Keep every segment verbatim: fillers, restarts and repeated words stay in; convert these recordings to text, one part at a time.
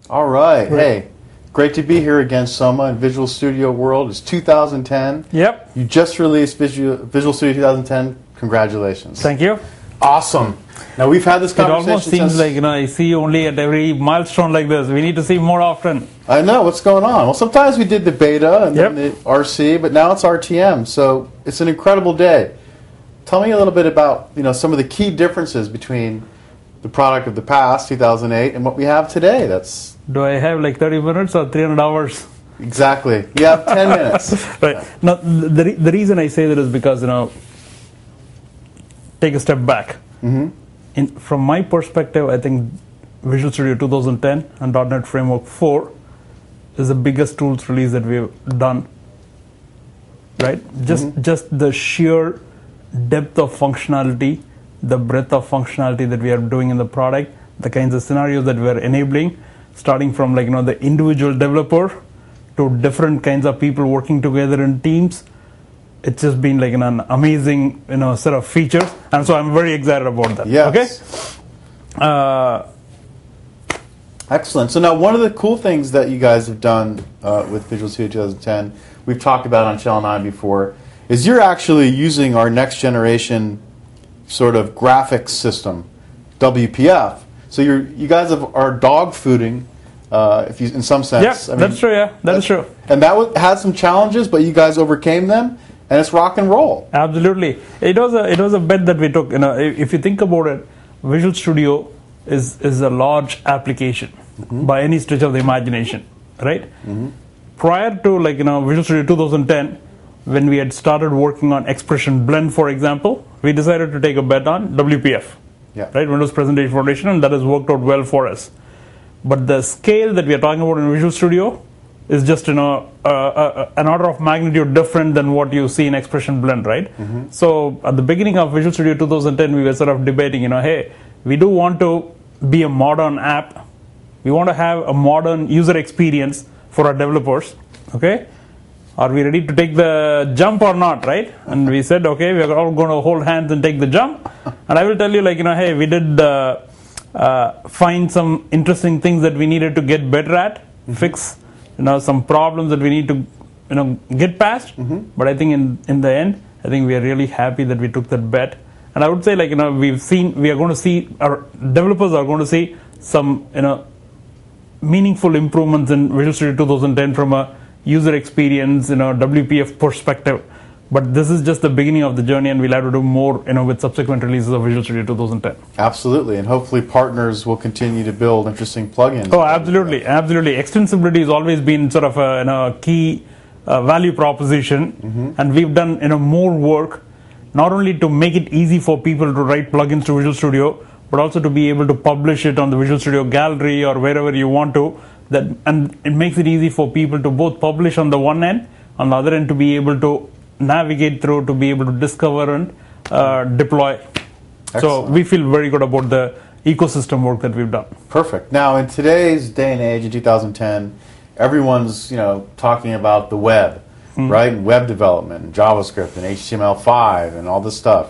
All right. Hey, great to be here again, Soma, in Visual Studio World. It's two thousand ten. Yep. You just released Visual, Visual Studio twenty ten. Congratulations. Thank you. Awesome. Now, we've had this It conversation almost seems since- like, you know, I see you only at every milestone like this. We need to see more often. I know. What's going on? Well, sometimes we did the beta and then Yep. the R C, but now it's R T M. So it's an incredible day. Tell me a little bit about, you know, some of the key differences between the product of the past, two thousand eight, and what we have today. That's Do I have like thirty minutes or three hundred hours? exactly. You have ten minutes. Right. Now, the, re- the reason I say that is because, you know, take a step back. Mm-hmm. In, from my perspective, I think Visual Studio twenty ten and dot NET Framework four is the biggest tools release that we've done. Right? Just Mm-hmm. just the sheer depth of functionality, the breadth of functionality that we are doing in the product, the kinds of scenarios that we are enabling, starting from like you know the individual developer to different kinds of people working together in teams. It's just been like an, an amazing you know set of features, and so I'm very excited about that. Yes. Okay. Uh, Excellent. So now one of the cool things that you guys have done uh, with Visual Studio twenty ten, we've talked about on Channel nine before, is you're actually using our next generation sort of graphics system, W P F. So you're, you guys have, are dog fooding, uh, if you, in some sense. yeah, that's true. Yeah, that is true. And that w- had some challenges, but you guys overcame them, and it's rock and roll. Absolutely, it was a it was a bet that we took. You know, if, if you think about it, Visual Studio is is a large application mm-hmm. by any stretch of the imagination, right? Mm-hmm. Prior to like you know Visual Studio twenty ten, when we had started working on Expression Blend, for example, we decided to take a bet on W P F, Yeah. right? Windows Presentation Foundation, and that has worked out well for us. But the scale that we are talking about in Visual Studio is just you know uh, uh, an order of magnitude different than what you see in Expression Blend, right? Mm-hmm. So at the beginning of Visual Studio twenty ten, we were sort of debating, you know, hey, we do want to be a modern app. We want to have a modern user experience for our developers. Okay, are we ready to take the jump or not, right? And we said, okay, we are all going to hold hands and take the jump. And I will tell you, like you know, hey, we did uh, uh, find some interesting things that we needed to get better at, mm-hmm. fix, you know, some problems that we need to, you know, get past. Mm-hmm. But I think in in the end, I think we are really happy that we took that bet. And I would say, like you know, we've seen, we are going to see, our developers are going to see some, you know, meaningful improvements in Visual Studio twenty ten from a user experience, you know, W P F perspective. But this is just the beginning of the journey, and we'll have to do more, you know, with subsequent releases of Visual Studio twenty ten. Absolutely, and hopefully partners will continue to build interesting plugins. Oh, absolutely, absolutely. Extensibility has always been sort of a you know, key uh, value proposition, mm-hmm. and we've done you know more work, not only to make it easy for people to write plugins to Visual Studio, but also to be able to publish it on the Visual Studio Gallery or wherever you want to. That and it makes it easy for people to both publish on the one end, on the other end to be able to navigate through, to be able to discover and uh, deploy. Excellent. So we feel very good about the ecosystem work that we've done. Perfect. Now, in today's day and age, in two thousand ten, everyone's you know talking about the web, mm-hmm. right? And web development, and JavaScript, and H T M L five, and all this stuff.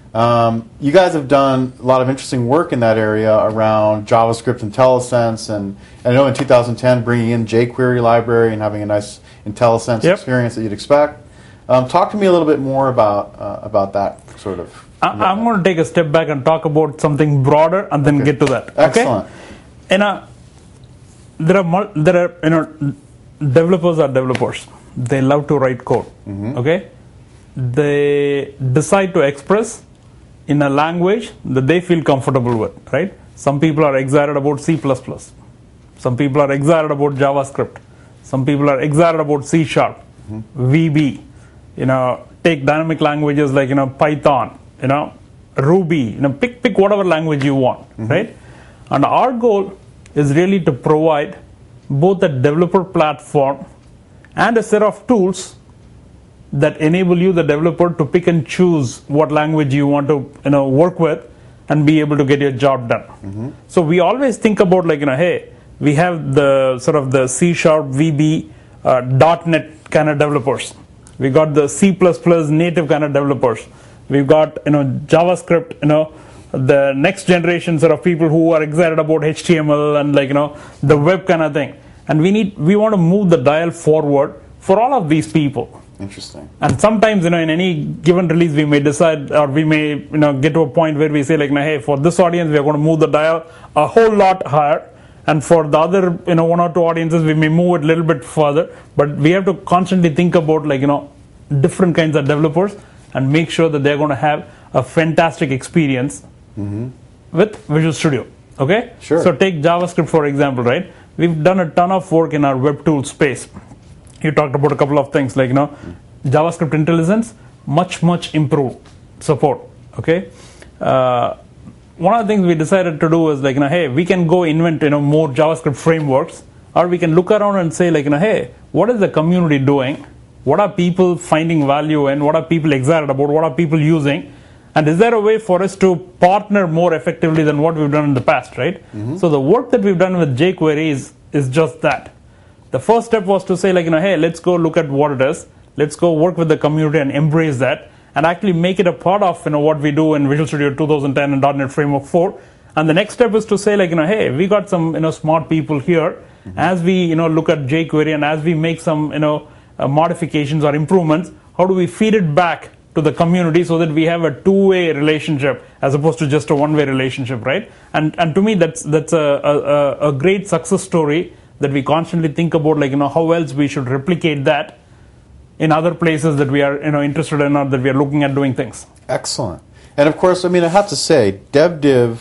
Um, you guys have done a lot of interesting work in that area around JavaScript IntelliSense, and I know in two thousand ten bringing in jQuery library and having a nice IntelliSense yep. experience that you'd expect. Um, talk to me a little bit more about uh, about that sort of. I, I'm going to take a step back and talk about something broader, and then okay. get to that. Excellent. Okay? And uh, there are mul- there are you know developers are developers. They love to write code. Mm-hmm. Okay, they decide to express in a language that they feel comfortable with, right? Some people are excited about C plus plus. Some people are excited about JavaScript. Some people are excited about C Sharp, mm-hmm. V B. You know, take dynamic languages like, you know, Python, you know, Ruby, you know, pick, pick whatever language you want, mm-hmm. right? And our goal is really to provide both a developer platform and a set of tools that enable you, the developer, to pick and choose what language you want to, you know, work with and be able to get your job done. Mm-hmm. So we always think about like, you know, hey, we have the sort of the C Sharp, V B, uh, .NET kind of developers. We got the C plus plus native kind of developers. We've got, you know, JavaScript, you know, the next generation sort of people who are excited about H T M L and like you know the web kind of thing. And we need we want to move the dial forward for all of these people. Interesting. And sometimes, you know, in any given release, we may decide, or we may, you know, get to a point where we say, like, hey, for this audience, we are going to move the dial a whole lot higher, and for the other, you know, one or two audiences, we may move it a little bit further. But we have to constantly think about, like, you know, different kinds of developers and make sure that they're going to have a fantastic experience mm-hmm. with Visual Studio. Okay. Sure. So take JavaScript for example, right? We've done a ton of work in our web tool space. You talked about a couple of things like, you know, JavaScript IntelliSense, much, much improved support, okay? Uh, one of the things we decided to do is like, you know, hey, we can go invent, you know, more JavaScript frameworks, or we can look around and say like, you know, hey, what is the community doing? What are people finding value in? What are people excited about? What are people using? And is there a way for us to partner more effectively than what we've done in the past, right? Mm-hmm. So the work that we've done with jQuery is, is just that. The first step was to say like, you know, hey, let's go look at what it is. Let's go work with the community and embrace that and actually make it a part of, you know, what we do in Visual Studio twenty ten and .NET Framework four. And the next step is to say like, you know, hey, we got some, you know, smart people here. Mm-hmm. As we, you know, look at jQuery and as we make some, you know, uh, modifications or improvements, how do we feed it back to the community so that we have a two-way relationship as opposed to just a one-way relationship, right? And and to me, that's that's a, a, a great success story that we constantly think about, like, you know, how else we should replicate that in other places that we are, you know, interested in or that we are looking at doing things. Excellent. And of course, I mean, I have to say, DevDiv,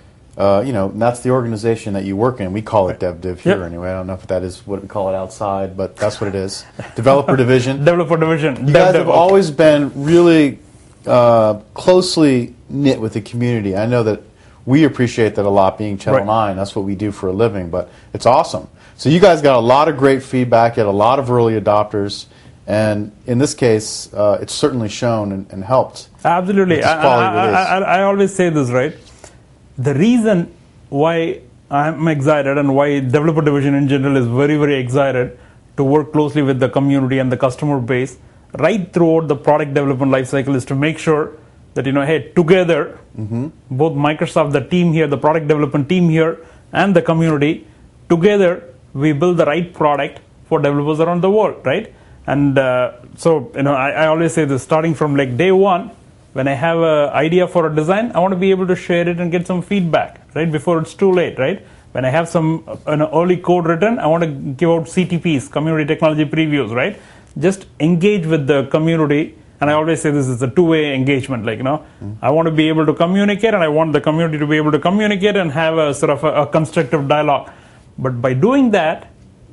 uh, you know, that's the organization that you work in. We call it DevDiv here yep. anyway. I don't know if that is what we call it outside, but that's what it is. Developer Division. Developer Division. You guys have always been really uh, closely knit with the community. I know that we appreciate that a lot, being Channel right. nine. That's what we do for a living, but it's awesome. So you guys got a lot of great feedback, you had a lot of early adopters, and in this case, uh, it's certainly shown and, and helped. Absolutely. I, I, I, I always say this, right? The reason why I'm excited and why Developer Division in general is very, very excited to work closely with the community and the customer base right throughout the product development lifecycle is to make sure that, you know, hey, together, mm-hmm. both Microsoft, the team here, the product development team here, and the community, together, we build the right product for developers around the world, right? And uh, so, you know, I, I always say this, starting from like day one, when I have an idea for a design, I want to be able to share it and get some feedback, right, before it's too late, right? When I have some an early code written, I want to give out C T Ps, Community Technology Previews, right? Just engage with the community. And I always say this is a two-way engagement, like, you know, mm. I want to be able to communicate and I want the community to be able to communicate and have a sort of a, a constructive dialogue. But by doing that,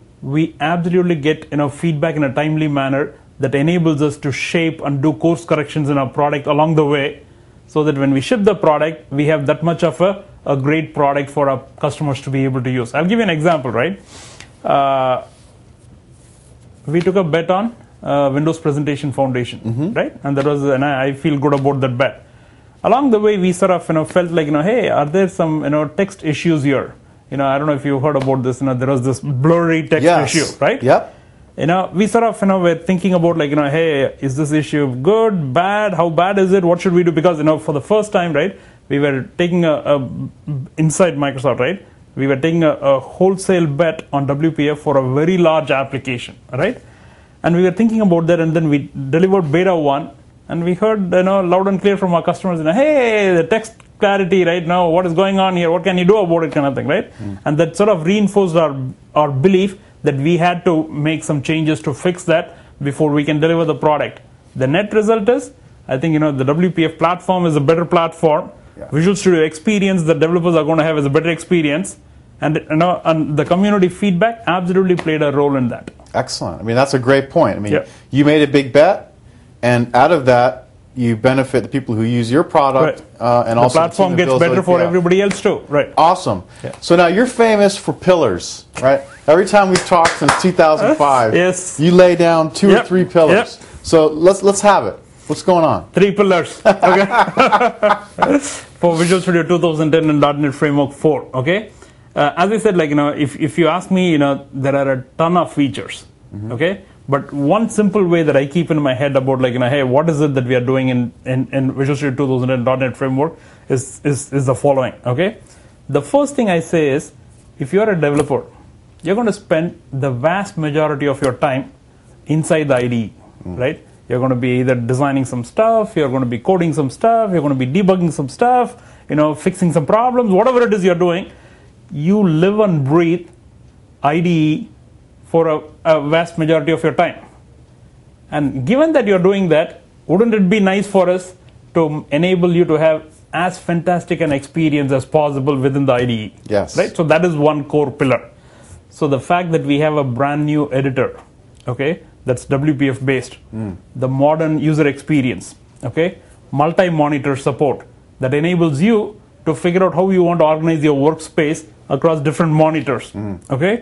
we absolutely get, you know, feedback in a timely manner that enables us to shape and do course corrections in our product along the way, so that when we ship the product, we have that much of a, a great product for our customers to be able to use. I'll give you an example, right? Uh, we took a bet on uh, Windows Presentation Foundation, mm-hmm. right? And that was, and I, I feel good about that bet. Along the way, we sort of, you know, felt like, you know, hey, are there some, you know, text issues here? You know, I don't know if you heard about this. You know, there was this blurry text yes. issue, right? Yep. You know, we sort of, you know, we're thinking about like, you know, hey, is this issue good, bad? How bad is it? What should we do? Because, you know, for the first time, right, we were taking a, a inside Microsoft, right? We were taking a, a wholesale bet on W P F for a very large application, right? And we were thinking about that, and then we delivered beta one, and we heard, you know, loud and clear from our customers, you know, hey, the text clarity right now, what is going on here? What can you do about it, kind of thing, right? Mm. And that sort of reinforced our our belief that we had to make some changes to fix that before we can deliver the product. The net result is, I think, you know, the W P F platform is a better platform. Yeah. Visual Studio experience that developers are going to have is a better experience. And, you know, and the community feedback absolutely played a role in that. Excellent. I mean, that's a great point. I mean, yeah. you made a big bet, and out of that, you benefit the people who use your product, right. uh, and the also platform the gets better like, for yeah. everybody else too, right? Awesome. Yeah. So now you're famous for pillars, right? Every time we've talked since two thousand five, yes. you lay down two yep. or three pillars. Yep. So let's let's have it. What's going on? Three pillars. Okay. For Visual Studio twenty ten and .NET Framework four. Okay. Uh, as I said, like, you know, if if you ask me, you know, there are a ton of features. Mm-hmm. Okay. But one simple way that I keep in my head about like, you know, hey, what is it that we are doing in, in, in Visual Studio two thousand ten .NET Framework is, is, is the following, okay? The first thing I say is, if you're a developer, you're going to spend the vast majority of your time inside the I D E, mm. right? You're going to be either designing some stuff, you're going to be coding some stuff, you're going to be debugging some stuff, you know, fixing some problems, whatever it is you're doing. You live and breathe I D E for a, a vast majority of your time. And given that you're doing that, wouldn't it be nice for us to enable you to have as fantastic an experience as possible within the I D E? Yes. Right? So that is one core pillar. So the fact that we have a brand new editor, okay, that's W P F based, mm. the modern user experience, okay, multi-monitor support that enables you to figure out how you want to organize your workspace across different monitors, mm. okay?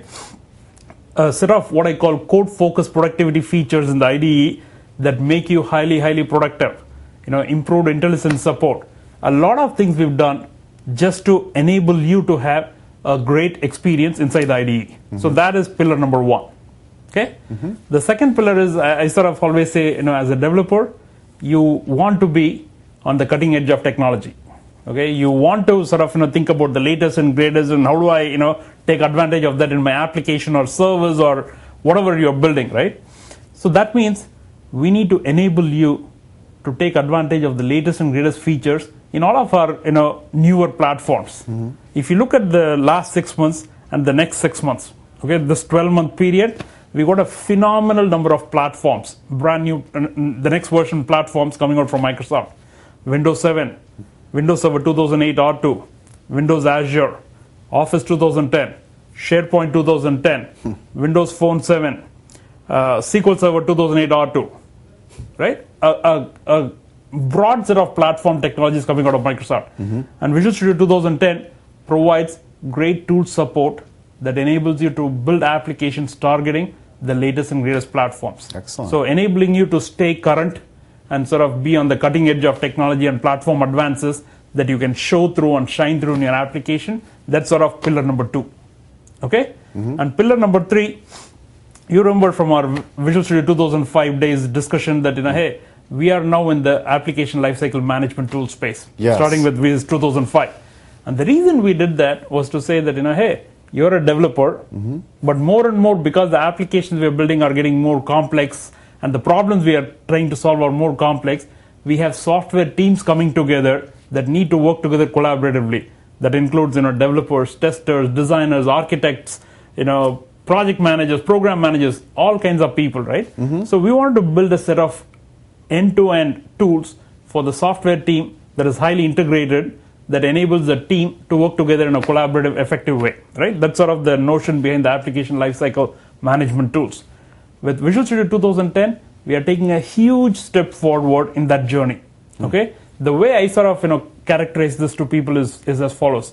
A set of what I call code-focused productivity features in the I D E that make you highly, highly productive. You know, improved IntelliSense support. A lot of things we've done just to enable you to have a great experience inside the I D E. Mm-hmm. So that is pillar number one. Okay. Mm-hmm. The second pillar is I, I sort of always say, you know, as a developer, you want to be on the cutting edge of technology. Okay, you want to sort of you know think about the latest and greatest, and how do I you know take advantage of that in my application or service or whatever you're building, right? So that means we need to enable you to take advantage of the latest and greatest features in all of our you know newer platforms. Mm-hmm. If you look at the last six months and the next six months, okay, this twelve month period, we got a phenomenal number of platforms, brand new, uh, the next version platforms coming out from Microsoft, Windows seven. Windows Server two thousand eight R two, Windows Azure, Office two thousand ten, SharePoint two thousand ten, hmm. Windows Phone seven, uh, S Q L Server two thousand eight R two, right? A, a, a broad set of platform technologies coming out of Microsoft. Mm-hmm. And Visual Studio two thousand ten provides great tool support that enables you to build applications targeting the latest and greatest platforms. Excellent. So enabling you to stay current and sort of be on the cutting edge of technology and platform advances that you can show through and shine through in your application. That's sort of pillar number two. Okay? Mm-hmm. And pillar number three, you remember from our Visual Studio two thousand five days discussion that, you know, hey, we are now in the application lifecycle management tool space, yes. starting with Viz two thousand five. And the reason we did that was to say that, you know, hey, you're a developer, mm-hmm. but more and more because the applications we're building are getting more complex, and the problems we are trying to solve are more complex, we have software teams coming together that need to work together collaboratively. That includes, you know, developers, testers, designers, architects, you know, project managers, program managers, all kinds of people, right? Mm-hmm. So we wanted to build a set of end-to-end tools for the software team that is highly integrated, that enables the team to work together in a collaborative, effective way, right? That's sort of the notion behind the application lifecycle management tools. With Visual Studio two thousand ten, we are taking a huge step forward in that journey. Okay, mm-hmm. The way I sort of you know characterize this to people is is as follows: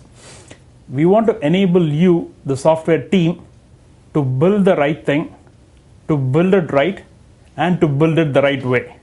we want to enable you, the software team, to build the right thing, to build it right, and to build it the right way.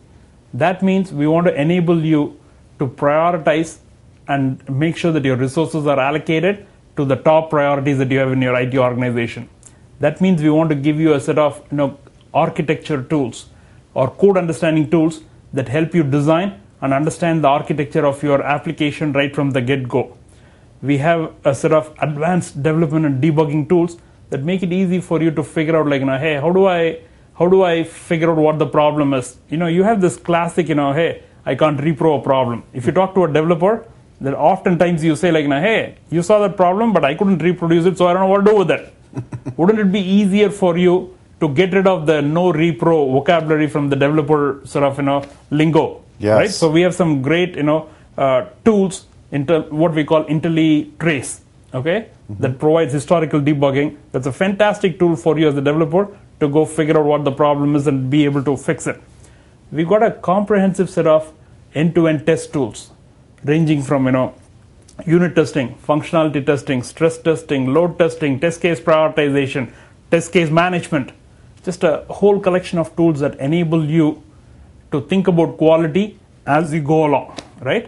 That means we want to enable you to prioritize and make sure that your resources are allocated to the top priorities that you have in your I T organization. That means we want to give you a set of you know, architecture tools or code understanding tools that help you design and understand the architecture of your application right from the get-go. We have a set of advanced development and debugging tools that make it easy for you to figure out, like, you know, hey, how do I, how do I figure out what the problem is? You know, you have this classic, you know, hey, I can't repro a problem. If you talk to a developer, then oftentimes you say, like, you know, hey, you saw that problem, but I couldn't reproduce it, so I don't know what to do with it. Wouldn't it be easier for you to get rid of the no repro vocabulary from the developer sort of, you know, lingo? Yes. Right? So we have some great, you know, uh, tools, into what we call IntelliTrace, okay, mm-hmm. that provides historical debugging. That's a fantastic tool for you as a developer to go figure out what the problem is and be able to fix it. We've got a comprehensive set of end-to-end test tools, ranging from, you know, unit testing, functionality testing, stress testing, load testing, test case prioritization, test case management. Just a whole collection of tools that enable you to think about quality as you go along, right?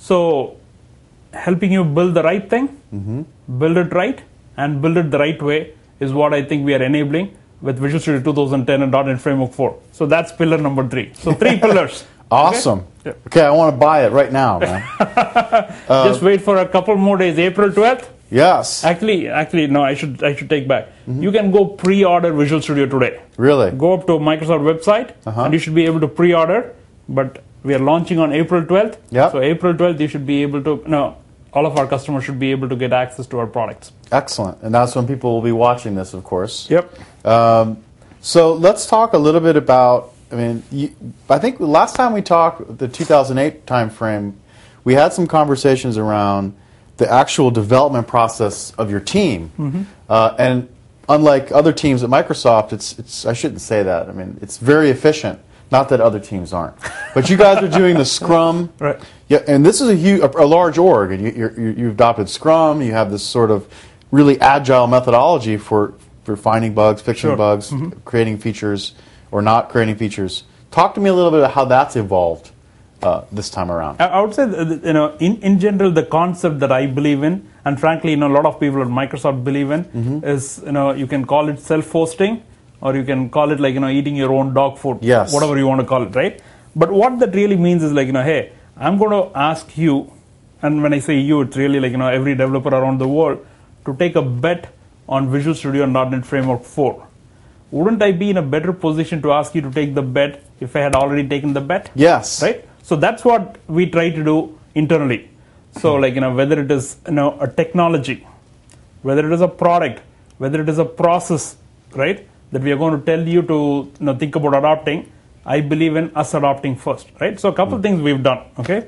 So helping you build the right thing, mm-hmm. build it right, and build it the right way is what I think we are enabling with Visual Studio two thousand ten and .dot NET Framework four. So that's pillar number three. So three pillars. Awesome. Okay? Okay, I want to buy it right now, man. uh, Just wait for a couple more days. April twelfth. Yes. Actually, actually, no. I should I should take back. Mm-hmm. You can go pre-order Visual Studio today. Really? Go up to Microsoft website, uh-huh. and you should be able to pre-order. But we are launching on April twelfth. Yep. So April twelfth, you should be able to. No, all of our customers should be able to get access to our products. Excellent. And that's when people will be watching this, of course. Yep. Um, so let's talk a little bit about, I mean, you, I think last time we talked, the two thousand eight timeframe, we had some conversations around the actual development process of your team. Mm-hmm. uh, and unlike other teams at Microsoft, it's, it's, I shouldn't say that. I mean, it's very efficient. Not that other teams aren't. But you guys are doing the Scrum. Right. Yeah, and this is a, huge, a, a large org, and you, you're, you've adopted Scrum. You have this sort of really agile methodology for, for finding bugs, fixing Sure. bugs, mm-hmm. creating features, or not creating features. Talk to me a little bit about how that's evolved uh, this time around. I would say, that, you know, in, in general, the concept that I believe in, and frankly, you know, a lot of people at Microsoft believe in, mm-hmm. is, you know, you can call it self-hosting, or you can call it like, you know, eating your own dog food, yes. whatever you want to call it, right? But what that really means is like, you know, hey, I'm going to ask you, and when I say you, it's really like, you know, every developer around the world, to take a bet on Visual Studio and .dot NET Framework four. Wouldn't I be in a better position to ask you to take the bet if I had already taken the bet? Yes. Right? So that's what we try to do internally. So like, you know, whether it is, you know, a technology, whether it is a product, whether it is a process, right, that we are going to tell you to, you know, think about adopting, I believe in us adopting first, right? So a couple of things we've done, okay?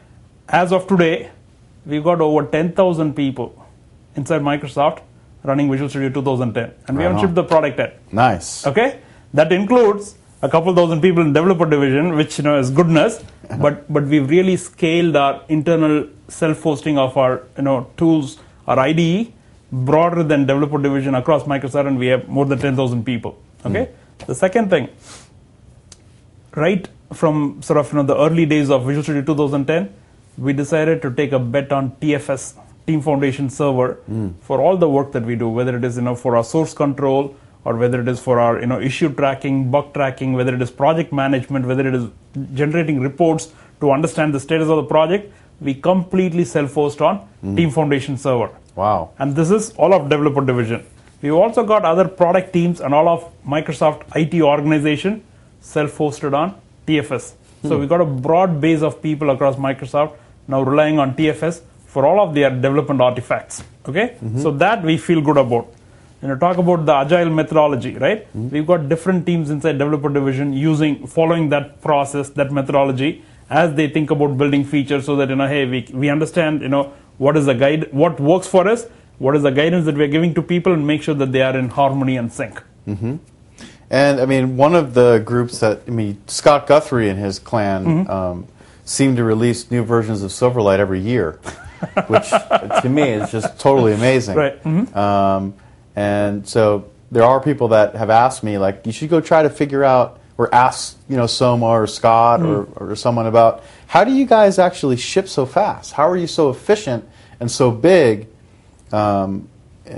As of today, we've got over ten thousand people inside Microsoft running Visual Studio two thousand ten, and we right haven't on. shipped the product yet. Nice. Okay? That includes a couple thousand people in developer division, which, you know, is goodness, but but we've really scaled our internal self-hosting of our, you know, tools, our I D E, broader than developer division across Microsoft, and we have more than ten thousand people. Okay. Mm. The second thing, right from sort of, you know, the early days of Visual Studio two thousand ten, we decided to take a bet on T F S, Team Foundation Server, mm. for all the work that we do, whether it is, you know, for our source control, or whether it is for our, you know, issue tracking, bug tracking, whether it is project management, whether it is generating reports to understand the status of the project. We completely self-host on mm. Team Foundation Server. Wow. And this is all of developer division. We've also got other product teams and all of Microsoft I T organization self-hosted on T F S. Hmm. So we've got a broad base of people across Microsoft now relying on T F S for all of their development artifacts. Okay? Mm-hmm. So that we feel good about. You know, talk about the agile methodology, right? Mm-hmm. We've got different teams inside developer division using, following that process, that methodology, as they think about building features, so that, you know, hey, we we understand, you know, what is the guide, what works for us, what is the guidance that we're giving to people, and make sure that they are in harmony and sync. Mm-hmm. And I mean, one of the groups that, I mean, Scott Guthrie and his clan mm-hmm. um, seem to release new versions of Silverlight every year, which to me is just totally amazing. Right. Mm-hmm. Um, and so there are people that have asked me, like, you should go try to figure out, or ask, you know, Soma or Scott mm. or, or someone about, how do you guys actually ship so fast? How are you so efficient and so big? Um,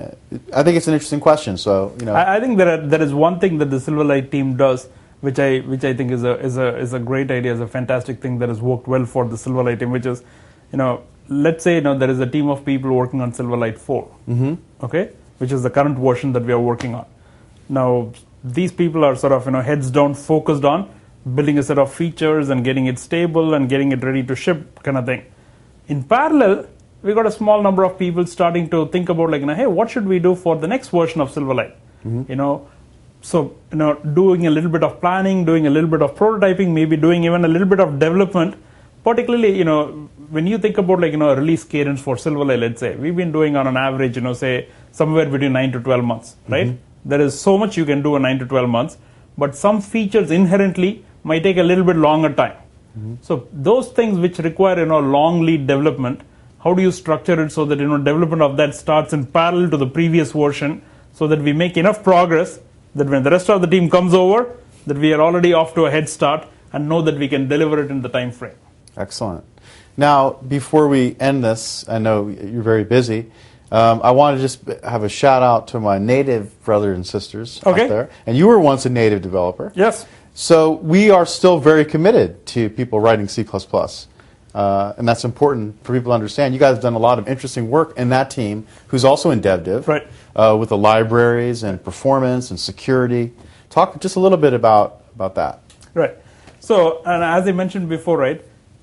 I think it's an interesting question. So, you know, I, I think there are, there is one thing that the Silverlight team does, which I which I think is a is a is a great idea, is a fantastic thing that has worked well for the Silverlight team, which is, you know, let's say, you know, there is a team of people working on Silverlight four, mm-hmm. okay, which is the current version that we are working on. Now, these people are sort of, you know, heads down, focused on building a set of features and getting it stable and getting it ready to ship, kind of thing. In parallel, we got a small number of people starting to think about, like, you know, hey, what should we do for the next version of Silverlight? Mm-hmm. You know, so, you know, doing a little bit of planning, doing a little bit of prototyping, maybe doing even a little bit of development. Particularly, you know, when you think about, like, you know, a release cadence for Silverlight, let's say, we've been doing on an average, you know, say somewhere between nine to twelve months, right? Mm-hmm. There is so much you can do in nine to twelve months, but some features inherently might take a little bit longer time. Mm-hmm. So those things which require, you know, long lead development, how do you structure it so that, you know, development of that starts in parallel to the previous version, so that we make enough progress that when the rest of the team comes over, that we are already off to a head start and know that we can deliver it in the time frame. Excellent. Now, before we end this, I know you're very busy. Um, I want to just have a shout out to my native brothers and sisters Okay. out there. And you were once a native developer. Yes. So we are still very committed to people writing C plus plus. Uh, and that's important for people to understand. You guys have done a lot of interesting work in that team, who's also in DevDiv, Right. uh, with the libraries and performance and security. Talk just a little bit about, about that. Right. So, and as I mentioned before, right,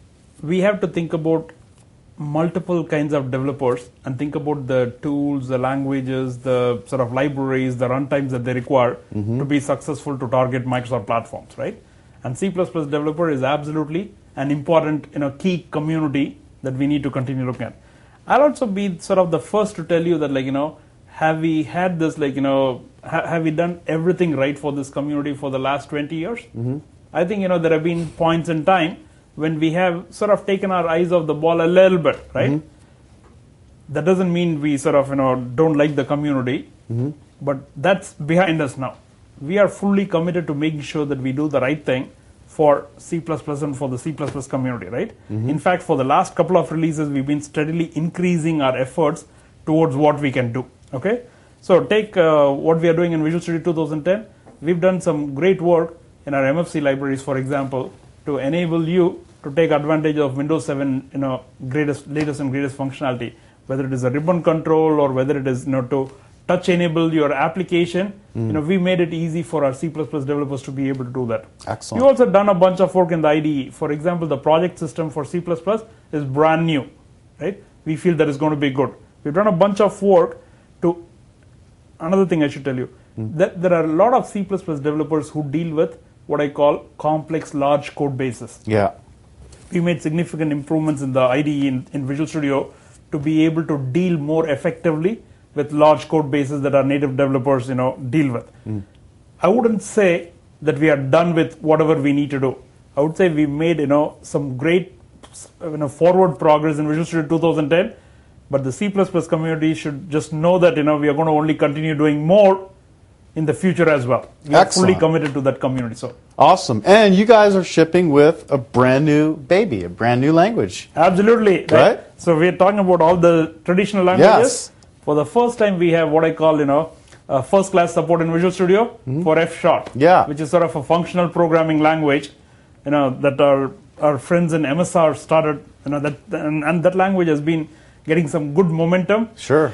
we have to think about multiple kinds of developers and think about the tools, the languages, the sort of libraries, the runtimes that they require mm-hmm. to be successful to target Microsoft platforms, right? And C plus plus developer is absolutely an important, you know, key community that we need to continue looking at. I'll also be sort of the first to tell you that, like, you know, have we had this, like, you know, ha- have we done everything right for this community for the last twenty years? Mm-hmm. I think, you know, there have been points in time when we have sort of taken our eyes off the ball a little bit, right? Mm-hmm. That doesn't mean we sort of, you know, don't like the community, mm-hmm. but that's behind us now. We are fully committed to making sure that we do the right thing for C plus plus and for the C plus plus community, right? Mm-hmm. In fact, for the last couple of releases, we've been steadily increasing our efforts towards what we can do, okay? So take uh, what we are doing in Visual Studio two thousand ten. We've done some great work in our M F C libraries, for example, to enable you to take advantage of Windows seven, you know, greatest, latest and greatest functionality, whether it is a ribbon control or whether it is, you know, to touch enable your application. Mm. You know, we made it easy for our C plus plus developers to be able to do that. Excellent. We've also done a bunch of work in the I D E. For example, the project system for C plus plus is brand new, right? We feel that is going to be good. We've done a bunch of work to, another thing I should tell you, mm. that there are a lot of C plus plus developers who deal with what I call complex large code bases. Yeah. We made significant improvements in the I D E in, in Visual Studio to be able to deal more effectively with large code bases that our native developers, you know, deal with. Mm. I wouldn't say that we are done with whatever we need to do. I would say we made, you know, some great, you know, forward progress in Visual Studio two thousand ten, but the C plus plus community should just know that, you know, we are going to only continue doing more in the future as well. We Excellent. are fully committed to that community. So awesome. And you guys are shipping with a brand new baby, a brand new language. Absolutely. Right? Right? So we're talking about all the traditional languages. Yes. For the first time, we have what I call, you know, uh, first class support in Visual Studio mm-hmm. for F Sharp. Yeah. Which is sort of a functional programming language, you know, that our, our friends in M S R started, you know, that and, and that language has been getting some good momentum. Sure.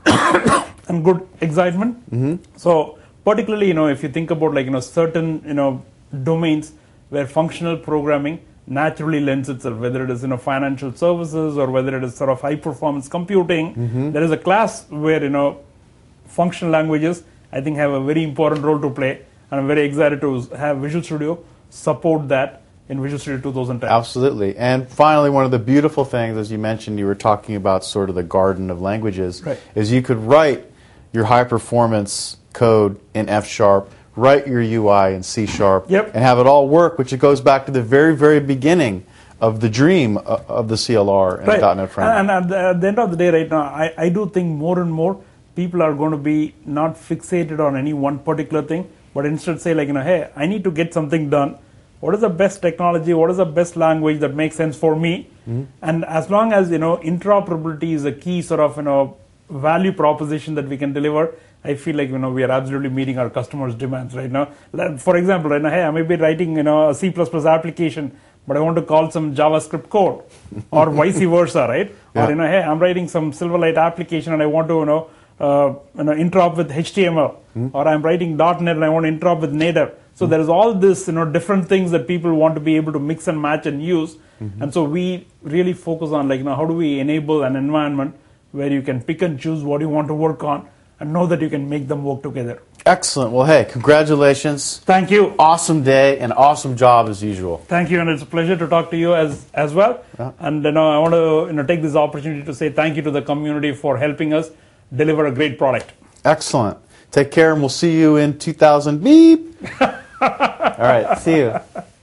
And good excitement. Mm-hmm. So particularly, you know, if you think about, like, you know, certain, you know, domains where functional programming naturally lends itself, whether it is, you know, financial services or whether it is sort of high performance computing, mm-hmm. there is a class where, you know, functional languages, I think, have a very important role to play, and I'm very excited to have Visual Studio support that in Visual Studio two thousand ten. Absolutely. And finally, one of the beautiful things, as you mentioned, you were talking about sort of the garden of languages, right. is you could write your high performance code in F Sharp, write your U I in C Sharp, yep. and have it all work, which it goes back to the very, very beginning of the dream of the C L R and right. the .NET framework. And at the, at the end of the day, right now, I, I do think more and more people are going to be not fixated on any one particular thing, but instead say, like, you know, hey, I need to get something done. What is the best technology? What is the best language that makes sense for me? Mm-hmm. And as long as, you know, interoperability is a key sort of, you know, value proposition that we can deliver, I feel like, you know, we are absolutely meeting our customers' demands right now. For example, right now, hey, I may be writing, you know, a C plus plus application, but I want to call some JavaScript code, or vice versa, right? Yeah. Or, you know, hey, I'm writing some Silverlight application and I want to, you know, uh, you know, interop with H T M L, mm-hmm. or I'm writing .NET and I want to interop with native. So mm-hmm. there is all this, you know, different things that people want to be able to mix and match and use. Mm-hmm. And so we really focus on, like, you know, how do we enable an environment where you can pick and choose what you want to work on and know that you can make them work together. Excellent. Well, hey, congratulations. Thank you. Awesome day and awesome job as usual. Thank you, and it's a pleasure to talk to you as as well. Yeah. And you know, I want to you know take this opportunity to say thank you to the community for helping us deliver a great product. Excellent. Take care, and we'll see you in two thousand. Beep. All right. See you.